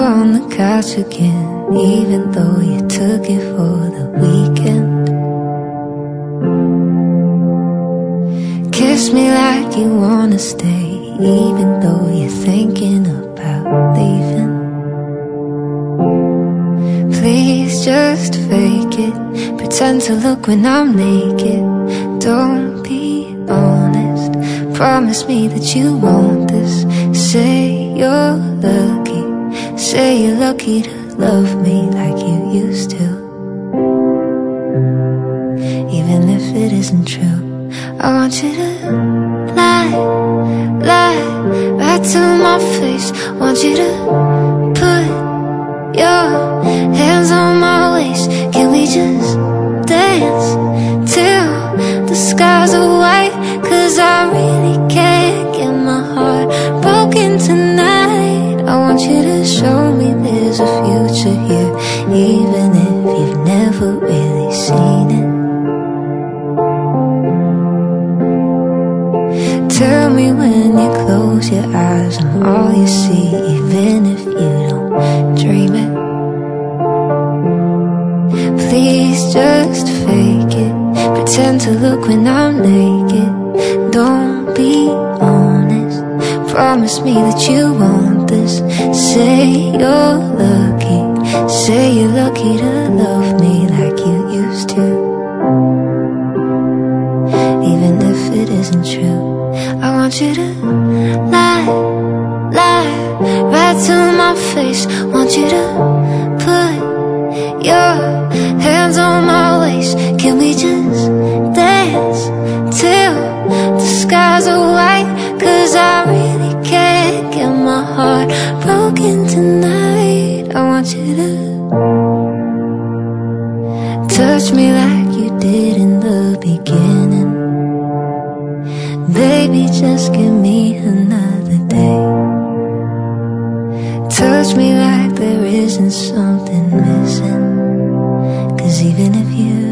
on the couch again, even though you took it for the weekend. Kiss me like you wanna stay, even though you're thinking about leaving. Please just fake it, pretend to look when I'm naked. Don't be honest, promise me that you want this. Say you're lucky, say you're lucky to love me like you used to. Even if it isn't true, I want you to lie, lie right to my face. Want you to put your hands on my waist. Can we just dance till the skies are white? Cause I really can't get my heart broken tonight. I want you to show me there's a future here, even if you've never really seen it. Tell me when you close your eyes I'm all you see, even if you don't dream it. Please just fake it, pretend to look when I'm naked. Don't be honest, promise me that you want this. Say you're lucky, say you're lucky to love me like you used to. Even if it isn't true, I want you to lie, lie right to my face. Want you to put your hands on my waist. Can we just dance till the skies are white? Cause I really can't get my heart broken tonight. I want you to touch me like you did in the beginning. Baby, just give me another day. Touch me like there isn't something missing. Cause even if you